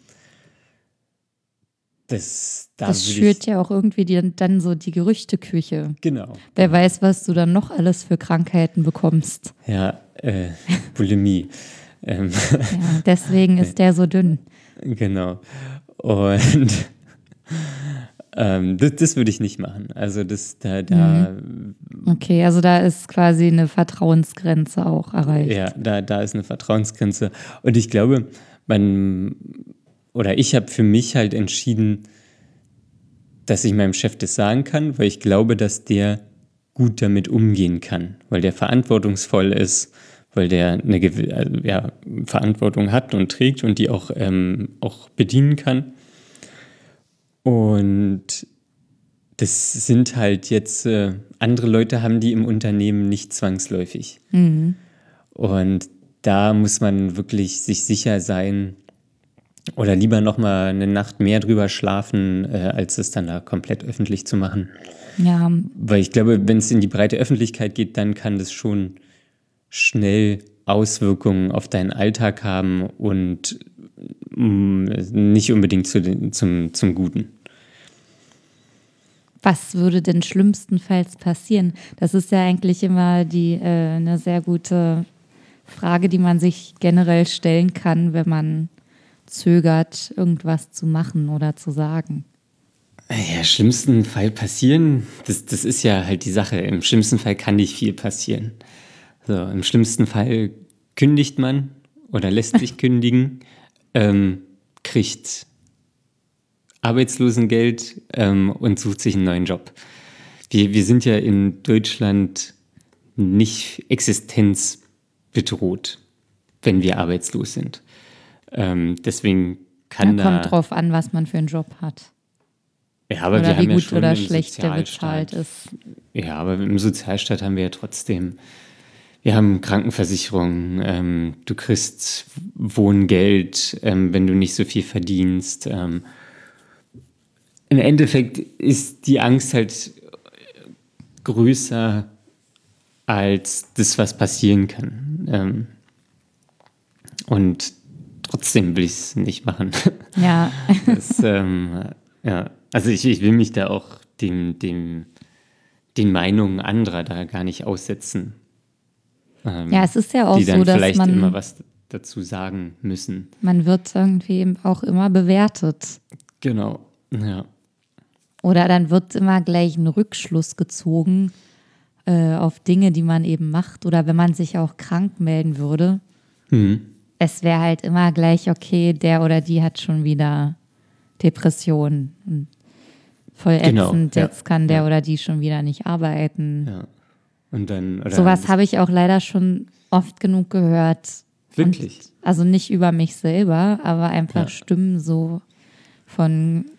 das, da Das würde schürt ich, ja auch irgendwie die, dann so die Gerüchteküche. genau. Wer weiß, was du dann noch alles für Krankheiten bekommst. Ja, äh, Bulimie. Ähm, Ja, deswegen ist der so dünn. Genau. Und ähm, das, das würde ich nicht machen. Also das da, da, Okay, also da ist quasi eine Vertrauensgrenze auch erreicht. ja, da, da ist eine Vertrauensgrenze. Und ich glaube, man, oder ich habe für mich halt entschieden, dass ich meinem Chef das sagen kann, weil ich glaube, dass der gut damit umgehen kann, weil der verantwortungsvoll ist, weil der eine gew- also, ja, Verantwortung hat und trägt und die auch, ähm, auch bedienen kann. Und das sind halt jetzt, äh, andere Leute haben die im Unternehmen nicht zwangsläufig. Mhm. Und da muss man wirklich sich sicher sein oder lieber noch mal eine Nacht mehr drüber schlafen, äh, als es dann da komplett öffentlich zu machen. Ja, Weil ich glaube, wenn es in die breite Öffentlichkeit geht, dann kann das schon schnell Auswirkungen auf deinen Alltag haben und mh, nicht unbedingt zu den, zum, zum Guten. was würde denn schlimmstenfalls passieren? Das ist ja eigentlich immer die äh, eine sehr gute Frage, die man sich generell stellen kann, wenn man zögert, irgendwas zu machen oder zu sagen. Ja, schlimmsten Fall passieren, das, das ist ja halt die Sache. Im schlimmsten Fall kann nicht viel passieren. So, im schlimmsten Fall kündigt man oder lässt sich kündigen, ähm, kriegt Arbeitslosengeld ähm, und sucht sich einen neuen Job. Wir, wir sind ja in Deutschland nicht existenzbedroht, wenn wir arbeitslos sind. Ähm, deswegen kann Ja, da... kommt drauf an, was man für einen Job hat. Ja, aber Oder wir wie haben ja gut schon oder im schlecht der Sozialstaat, bezahlt ist. Ja, aber im Sozialstaat haben wir ja trotzdem, wir haben Krankenversicherung, ähm, du kriegst Wohngeld, ähm, wenn du nicht so viel verdienst. Ähm, Im Endeffekt ist die Angst halt größer als das, was passieren kann. Ähm, und trotzdem will ich es nicht machen. Ja, Das, ähm, ja, also ich, ich will mich da auch dem, dem, den Meinungen anderer da gar nicht aussetzen. Ähm, ja, es ist ja auch die dann so, dass vielleicht man, immer was dazu sagen müssen. man wird irgendwie eben auch immer bewertet. Genau, ja. Oder dann wird immer gleich ein Rückschluss gezogen äh, auf Dinge, die man eben macht. Oder wenn man sich auch krank melden würde, Mhm. es wäre halt immer gleich, okay, der oder die hat schon wieder Depressionen. Und voll Genau, ätzend, ja, jetzt kann der ja. oder die schon wieder nicht arbeiten. Ja. Und dann, oder Sowas das- habe ich auch leider schon oft genug gehört. Wirklich? Und, also nicht über mich selber, aber einfach Ja. Stimmen so von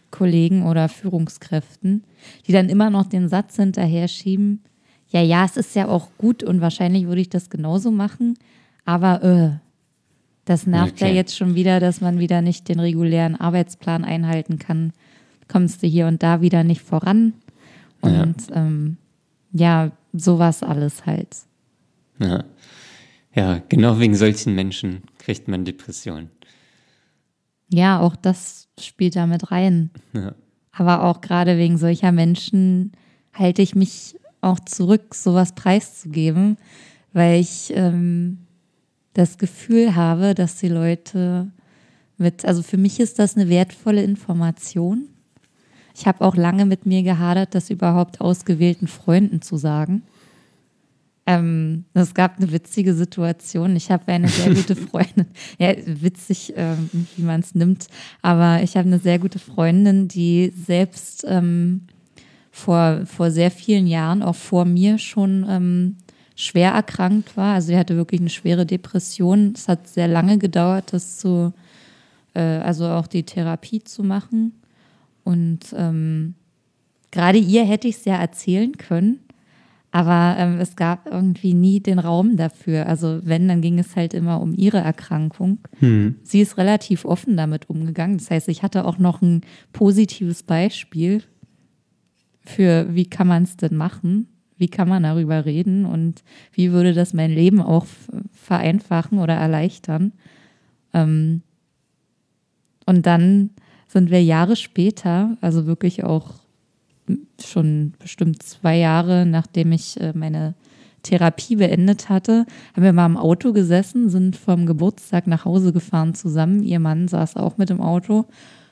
Kollegen oder Führungskräften, die dann immer noch den Satz hinterher schieben, ja, ja, es ist ja auch gut und wahrscheinlich würde ich das genauso machen, aber äh, das nervt Okay. ja jetzt schon wieder, dass man wieder nicht den regulären Arbeitsplan einhalten kann. Kommst du hier und da wieder nicht voran. Und ja, ähm, ja sowas alles halt. Ja. ja, genau wegen solchen Menschen kriegt man Depressionen. Ja, auch das spielt da mit rein. Ja. Aber auch gerade wegen solcher Menschen halte ich mich auch zurück, sowas preiszugeben, weil ich ähm, das Gefühl habe, dass die Leute mit, also für mich ist das eine wertvolle Information. Ich habe auch lange mit mir gehadert, das überhaupt ausgewählten Freunden zu sagen. Ähm, es gab eine witzige Situation. Ich habe eine sehr gute Freundin, ja, witzig, ähm, wie man es nimmt, aber ich habe eine sehr gute Freundin, die selbst ähm, vor, vor sehr vielen Jahren, auch vor mir schon ähm, schwer erkrankt war. Also sie hatte wirklich eine schwere Depression. Es hat sehr lange gedauert, das zu, äh, also auch die Therapie zu machen. Und ähm, gerade ihr hätte ich es ja erzählen können, aber ähm, es gab irgendwie nie den Raum dafür. Also wenn, dann ging es halt immer um ihre Erkrankung. Hm. Sie ist relativ offen damit umgegangen. Das heißt, ich hatte auch noch ein positives Beispiel für, wie kann man es denn machen? Wie kann man darüber reden? Und wie würde das mein Leben auch vereinfachen oder erleichtern? Ähm, und dann sind wir Jahre später, also wirklich auch schon bestimmt zwei Jahre, nachdem ich äh, meine Therapie beendet hatte, haben wir mal im Auto gesessen, sind vom Geburtstag nach Hause gefahren zusammen. Ihr Mann saß auch mit im Auto.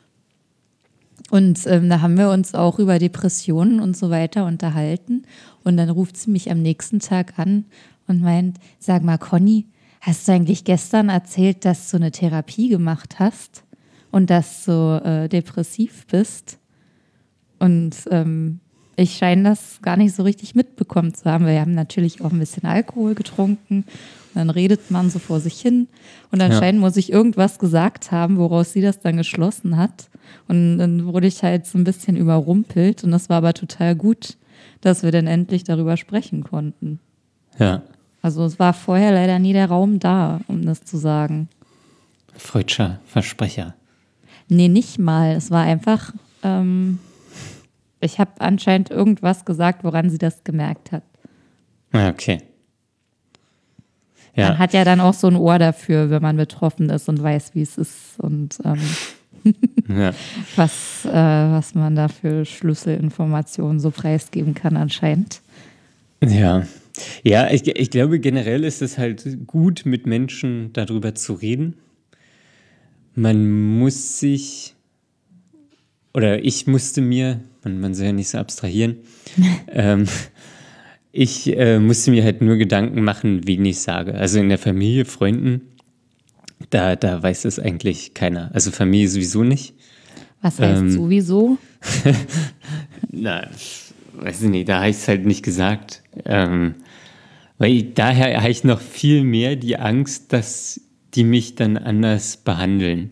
Und ähm, da haben wir uns auch über Depressionen und so weiter unterhalten. Und dann ruft sie mich am nächsten Tag an und meint, sag mal, Conny, hast du eigentlich gestern erzählt, dass du eine Therapie gemacht hast und dass du äh, depressiv bist? Und ähm, ich scheine das gar nicht so richtig mitbekommen zu haben. Wir haben natürlich auch ein bisschen Alkohol getrunken. Und dann redet man so vor sich hin. Und anscheinend ja. muss ich irgendwas gesagt haben, woraus sie das dann geschlossen hat. Und dann wurde ich halt so ein bisschen überrumpelt. Und das war aber total gut, dass wir dann endlich darüber sprechen konnten. Ja. Also es war vorher leider nie der Raum da, um das zu sagen. Freudscher Versprecher. Nee, nicht mal. Es war einfach... Ähm, Ich habe anscheinend irgendwas gesagt, woran sie das gemerkt hat. Okay. Ja. Man hat ja dann auch so ein Ohr dafür, wenn man betroffen ist und weiß, wie es ist und ähm, ja. was, äh, was man da für Schlüsselinformationen so preisgeben kann anscheinend. Ja, ja, ich, ich glaube generell ist es halt gut, mit Menschen darüber zu reden. Man muss sich... Oder ich musste mir, man, man soll ja nicht so abstrahieren, ähm, ich äh, musste mir halt nur Gedanken machen, wen ich sage. Also in der Familie, Freunden, da, da weiß das eigentlich keiner. Also Familie sowieso nicht. Was heißt ähm, sowieso? Na, weiß ich nicht, da habe ich es halt nicht gesagt. Ähm, weil ich, daher habe ich noch viel mehr die Angst, dass die mich dann anders behandeln.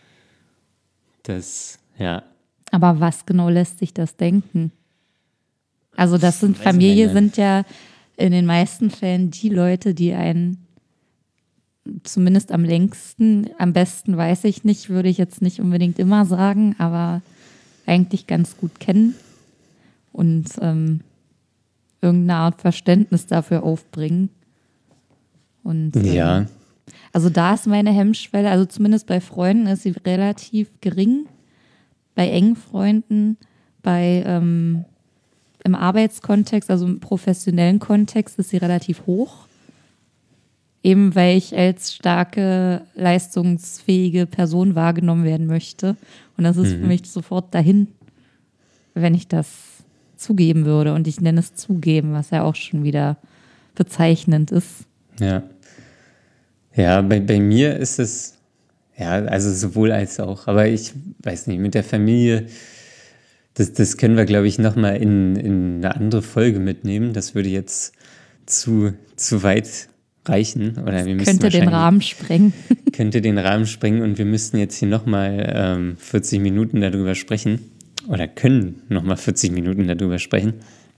Das, ja. Aber was genau lässt sich das denken? Also das sind, Familie sind ja in den meisten Fällen die Leute, die einen zumindest am längsten, am besten weiß ich nicht, würde ich jetzt nicht unbedingt immer sagen, aber eigentlich ganz gut kennen und ähm, irgendeine Art Verständnis dafür aufbringen. Und ähm, ja. Also da ist meine Hemmschwelle, also zumindest bei Freunden ist sie relativ gering. Bei engen Freunden, bei ähm, im Arbeitskontext, also im professionellen Kontext, ist sie relativ hoch. Eben weil ich als starke, leistungsfähige Person wahrgenommen werden möchte. Und das ist mhm. für mich sofort dahin, wenn ich das zugeben würde. Und ich nenne es zugeben, was ja auch schon wieder bezeichnend ist. Ja. Ja, bei, bei mir ist es... Ja, also sowohl als auch. Aber ich weiß nicht, mit der Familie, das, das können wir, glaube ich, nochmal in, in eine andere Folge mitnehmen. Das würde jetzt zu, zu weit reichen. Oder wir könnte den Rahmen sprengen. Könnte den Rahmen sprengen und wir müssten jetzt hier nochmal ähm, vierzig Minuten darüber sprechen. oder können nochmal vierzig Minuten darüber sprechen.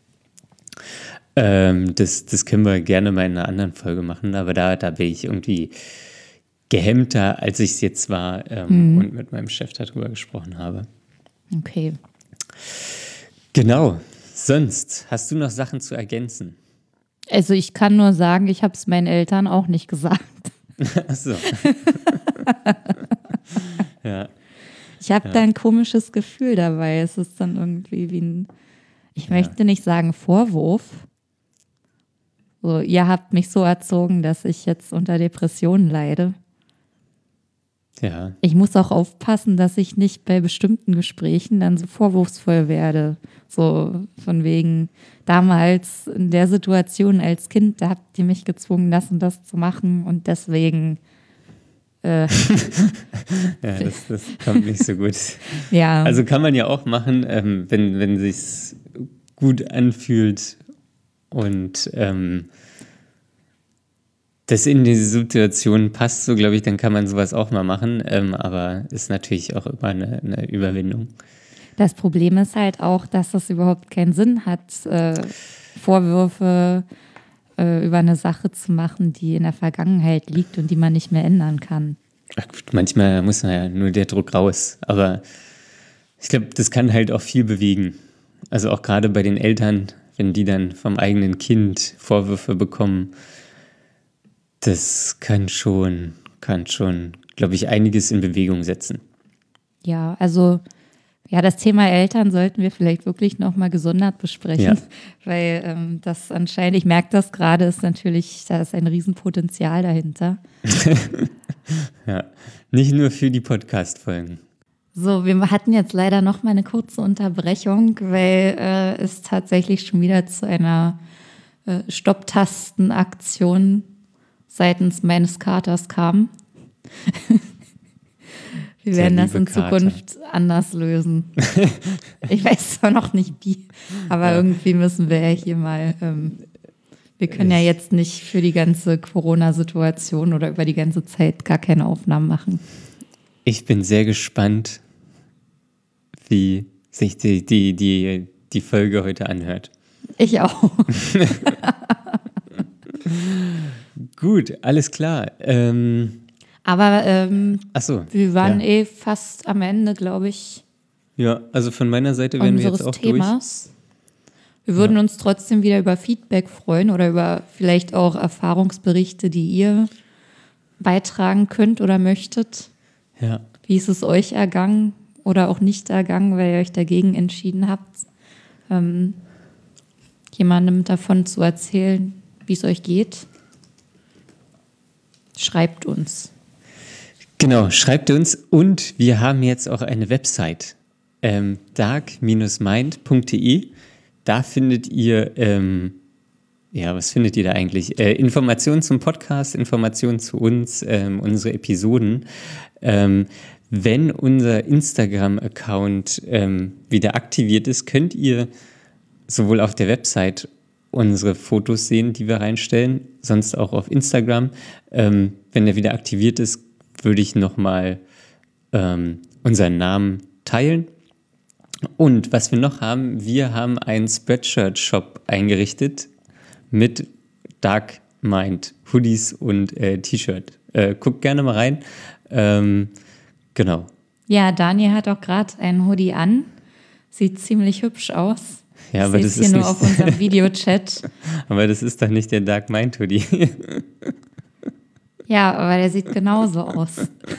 Ähm, das, das können wir gerne mal in einer anderen Folge machen, aber da, da bin ich irgendwie gehemmter, als ich es jetzt war ähm, mhm. und mit meinem Chef darüber gesprochen habe. Okay. Genau. Sonst, hast du noch Sachen zu ergänzen? Also ich kann nur sagen, ich habe es meinen Eltern auch nicht gesagt. Ach so. Ja. Ich habe ja. da ein komisches Gefühl dabei. Es ist dann irgendwie wie ein, ich ja. möchte nicht sagen Vorwurf. So, ihr habt mich so erzogen, dass ich jetzt unter Depressionen leide. Ja. Ich muss auch aufpassen, dass ich nicht bei bestimmten Gesprächen dann so vorwurfsvoll werde. So von wegen, damals in der Situation als Kind, da habt ihr mich gezwungen, das und das zu machen und deswegen äh, ja, das, das kommt nicht so gut. Ja. Also kann man ja auch machen, ähm, wenn, wenn sich's gut anfühlt und ähm, das in diese Situation passt, so glaube ich, dann kann man sowas auch mal machen, ähm, aber ist natürlich auch immer eine, eine Überwindung. Das Problem ist halt auch, dass das überhaupt keinen Sinn hat, äh, Vorwürfe äh, über eine Sache zu machen, die in der Vergangenheit liegt und die man nicht mehr ändern kann. Ach gut, manchmal muss man ja nur der Druck raus, aber ich glaube, das kann halt auch viel bewegen. Also auch gerade bei den Eltern, wenn die dann vom eigenen Kind Vorwürfe bekommen, das kann schon, kann schon, glaube ich, einiges in Bewegung setzen. Ja, also ja, das Thema Eltern sollten wir vielleicht wirklich nochmal gesondert besprechen, ja. weil ähm, das anscheinend, ich merke das gerade, ist natürlich, da ist ein Riesenpotenzial dahinter. Ja, nicht nur für die Podcast-Folgen. So, wir hatten jetzt leider noch mal eine kurze Unterbrechung, weil äh, es tatsächlich schon wieder zu einer äh, Stopptastenaktion seitens meines Katers kam. Wir Der werden das in Kater. Zukunft anders lösen. Ich weiß zwar noch nicht wie, aber ja. irgendwie müssen wir ja hier mal, ähm, wir können ja jetzt nicht für die ganze Corona-Situation oder über die ganze Zeit gar keine Aufnahmen machen. Ich bin sehr gespannt, wie sich die, die, die, die Folge heute anhört. Ich auch. Gut, alles klar. Ähm, Aber ähm, ach so, wir waren ja. eh fast am Ende, glaube ich. Ja, also von meiner Seite wären wir jetzt auch Themas. durch. Wir würden ja. uns trotzdem wieder über Feedback freuen oder über vielleicht auch Erfahrungsberichte, die ihr beitragen könnt oder möchtet. Ja. Wie ist es euch ergangen oder auch nicht ergangen, weil ihr euch dagegen entschieden habt, ähm, jemandem davon zu erzählen, wie es euch geht? Schreibt uns. Genau, schreibt uns und wir haben jetzt auch eine Website, ähm, dark Bindestrich mind Punkt de. Da findet ihr, ähm, ja, was findet ihr da eigentlich? Äh, Informationen zum Podcast, Informationen zu uns, ähm, unsere Episoden. Ähm, wenn unser Instagram-Account ähm, wieder aktiviert ist, könnt ihr sowohl auf der Website unsere Fotos sehen, die wir reinstellen, sonst auch auf Instagram. Ähm, wenn der wieder aktiviert ist, würde ich nochmal ähm, unseren Namen teilen. Und was wir noch haben, wir haben einen Spreadshirt-Shop eingerichtet mit Dark Mind Hoodies und äh, T-Shirt. Äh, guckt gerne mal rein. Ähm, genau. Ja, Daniel hat auch gerade einen Hoodie an. Sieht ziemlich hübsch aus. Ja, aber ich das hier ist nur nicht auf unserem Videochat. Aber das ist doch nicht der Dark Mind Hoodie. Ja, aber der sieht genauso aus.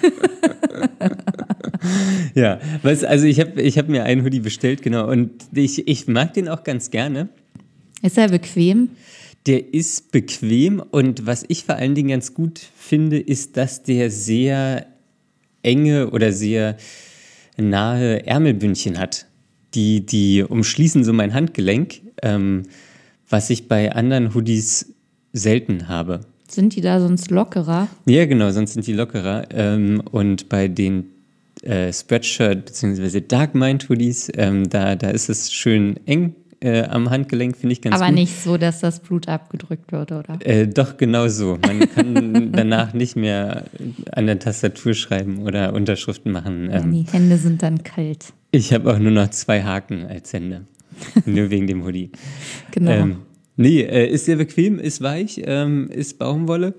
Ja, was, also ich habe ich hab mir einen Hoodie bestellt, genau, und ich, ich mag den auch ganz gerne. Ist er bequem? Der ist bequem und was ich vor allen Dingen ganz gut finde, ist, dass der sehr enge oder sehr nahe Ärmelbündchen hat. Die, die umschließen so mein Handgelenk, ähm, was ich bei anderen Hoodies selten habe. Sind die da sonst lockerer? Ja, genau, sonst sind die lockerer. Ähm, und bei den äh, Spreadshirt bzw. Dark Mind Hoodies, ähm, da, da ist es schön eng äh, am Handgelenk, finde ich ganz Aber gut. nicht so, dass das Blut abgedrückt wird, oder? Äh, doch, genau so. Man kann danach nicht mehr an der Tastatur schreiben oder Unterschriften machen. Ja, Ähm, die Hände sind dann kalt. ich habe auch nur noch zwei Haken als Hände. Nur wegen dem Hoodie. Genau. Ähm, nee, äh, ist sehr bequem, ist weich, ähm, ist Baumwolle.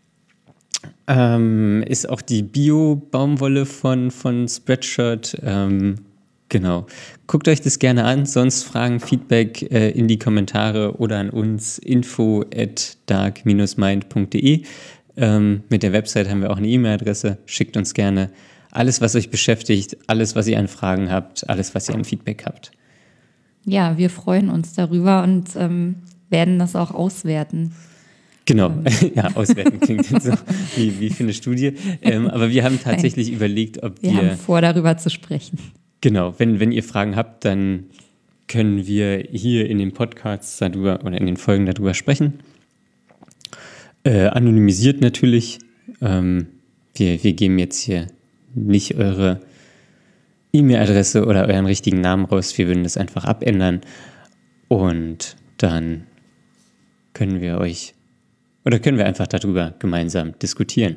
Ähm, ist auch die Bio-Baumwolle von, von Spreadshirt. Ähm, genau. Guckt euch das gerne an, sonst Fragen, Feedback äh, in die Kommentare oder an uns info at dark mind punkt de. Ähm, mit der Website haben wir auch eine E-Mail-Adresse. Schickt uns gerne alles, was euch beschäftigt, alles, was ihr an Fragen habt, alles, was ihr an Feedback habt. Ja, wir freuen uns darüber und ähm, werden das auch auswerten. Genau, ja, auswerten klingt jetzt so wie, wie für eine Studie. Ähm, aber wir haben tatsächlich Nein. überlegt, ob Wir wir, haben vor, darüber zu sprechen. genau, wenn, wenn ihr Fragen habt, dann können wir hier in den Podcasts darüber oder in den Folgen darüber sprechen. Äh, anonymisiert natürlich. Ähm, wir, wir geben jetzt hier nicht eure E-Mail-Adresse oder euren richtigen Namen raus. Wir würden das einfach abändern und dann können wir euch oder können wir einfach darüber gemeinsam diskutieren.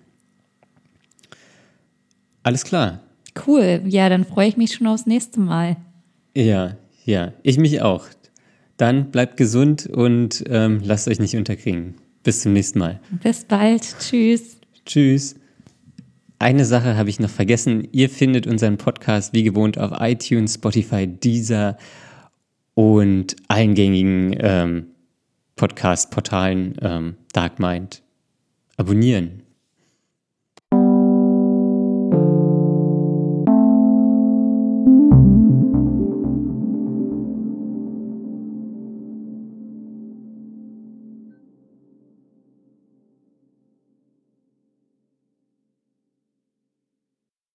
Alles klar. Cool, ja, dann freue ich mich schon aufs nächste Mal. Ja, ja, ich mich auch. Dann bleibt gesund und ähm, lasst euch nicht unterkriegen. Bis zum nächsten Mal. Bis bald, tschüss. Tschüss. Eine Sache habe ich noch vergessen. Ihr findet unseren Podcast wie gewohnt auf iTunes, Spotify, Deezer und allen gängigen ähm, Podcast-Portalen. ähm, Dark Mind abonnieren.